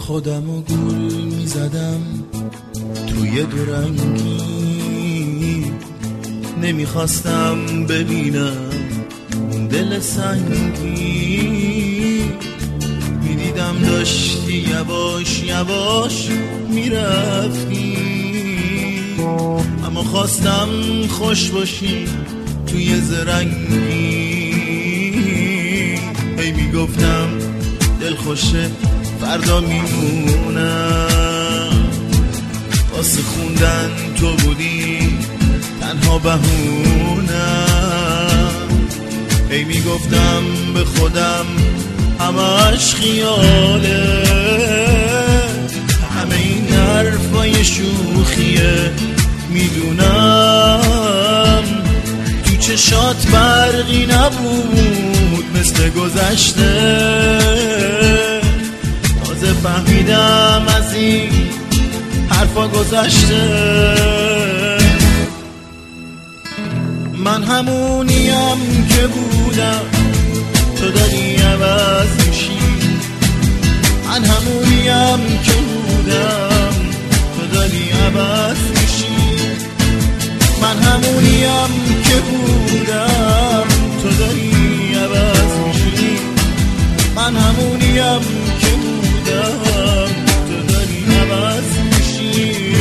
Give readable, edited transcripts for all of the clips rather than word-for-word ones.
خودمو گول میزدم توی دورنگی، نمیخواستم ببینم دل سنگی، میدیدم داشتی یواش یواش میرفتی، اما خواستم خوش باشی توی زرنگی. هی میگفتم دل خوشه فردا میمونم، واسه خوندن تو بودی تنها بهونم. هی میگفتم به خودم همش خیاله، همه این حرفای شوخیه، میدونم تو چشات برقی نبود مثل گذشته. تازه فهمیدم از این حرفا گذشته، من همونیم که بودم تو داری عوض میشی، من همونیم که بودم تو داری عوض میشی، من همونیم که بودم تو داری عوض میشی، من همونیم که بودم تو داری عوض میشی.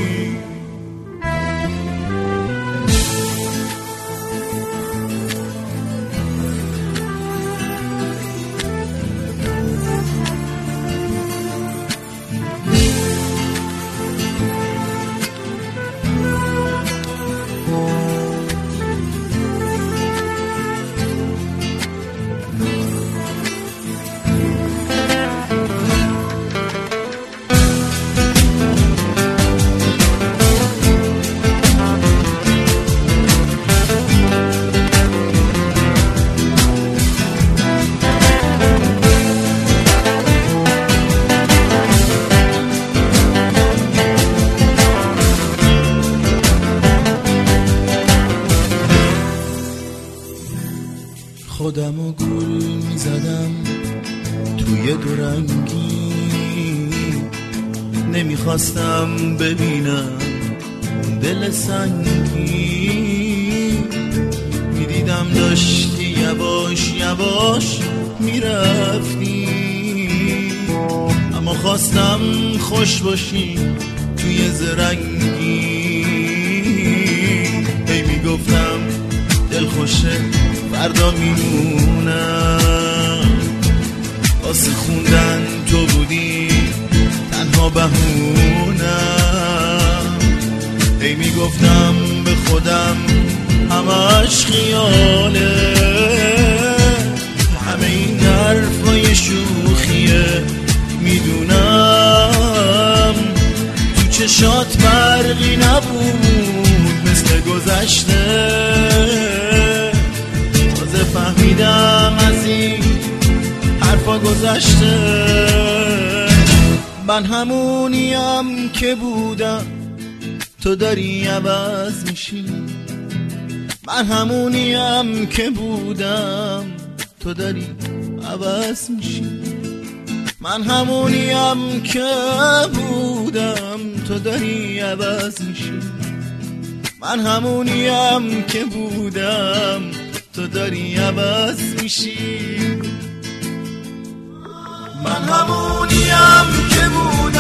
خودمو گول میزدم توی دورنگی، نمیخواستم ببینم دل سنگی، میدیدم داشتی یواش یواش میرفتی، اما خواستم خوش باشی توی زرنگی. هی میگفتم دل خوشه فردا میمونم، واسه خوندن تو بودی تنها بهونم. هی میگفتم به خودم همش خیاله، همه این حرفای شوخیه، میدونم تو چشات برقی نبود مثل گذشته. فهمیدم از این حرفا گذشته، من همونیم که بودم تو داری عوض میشی، من همونیم که بودم تو داری عوض میشی، من همونیم که بودم تو داری عوض میشی، من همونیم که بودم تو داری عوض میشی، من همونیم که بودم